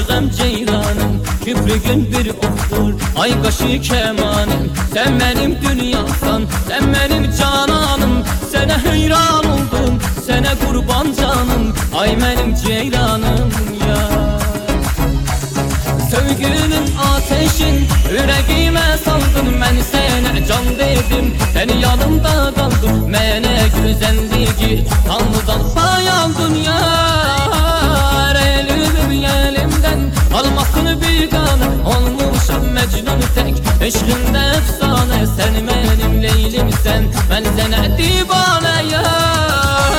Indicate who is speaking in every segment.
Speaker 1: aşığım ceylanım, küprüğün bir oktur, ay qaşı kemanım. Sen benim dünyasan, sen benim cananım. Sənə heyran oldum, sənə qurban canım, ay benim ceylanım ya. Sevginin ateşin yüreğime saldın, ben sana can dedim, seni yanımda kaldım. Mene güzelliği Tanrı'dan pay aldın yar. Elimi elimden almasını bir kanı, olmuşum Mecnun tek, eşkinde efsane. Sen benim Leylimsen, ben sana divane yar.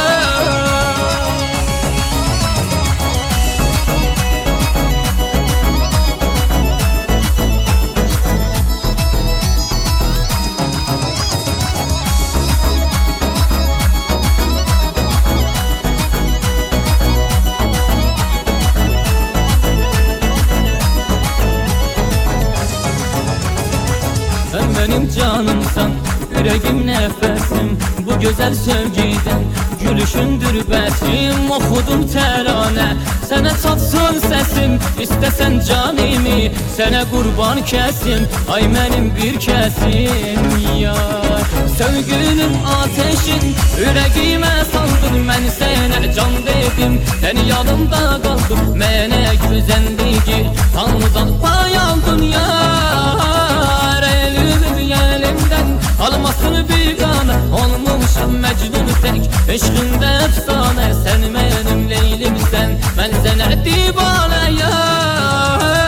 Speaker 1: Sen benim canımsan, yüreğim nefesim. Bu güzel sevgiden gülüşündür besim. Okudum terane, sana çatsın sesim. İstesen canimi, sana kurban kesim, ay benim bir kesim ya. Sevginin ateşin yüreğime saldın, ben sana can dedim, seni yanımda kaldım. Mene güzelliği Tanrı'dan pay aldın ya. Almasını bir kana, olmuşum Mecnun tek, eşkinde efsane. Sen benim Leylimsen, ben sana divane yar.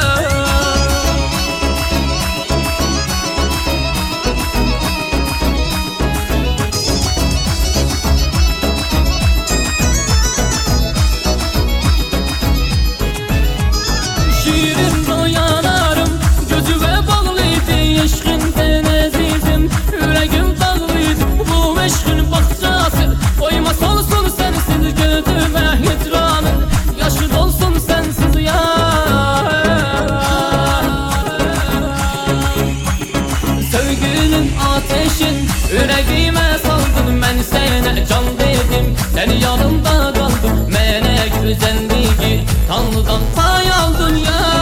Speaker 1: Şiirin doyanarım, gözüme bağlıydı, eşkinden azizim. Yüreğim dağlıydı, bu eşkin bahçası. Koyma solsun sensiz gözüme hicranın, yaşı dolsun sensiz yar. Sevginin ateşin yüreğime saldın, ben sana can dedim, seni yanımda kaldım. Mene güzelliği Tanrı'dan pay aldın ya.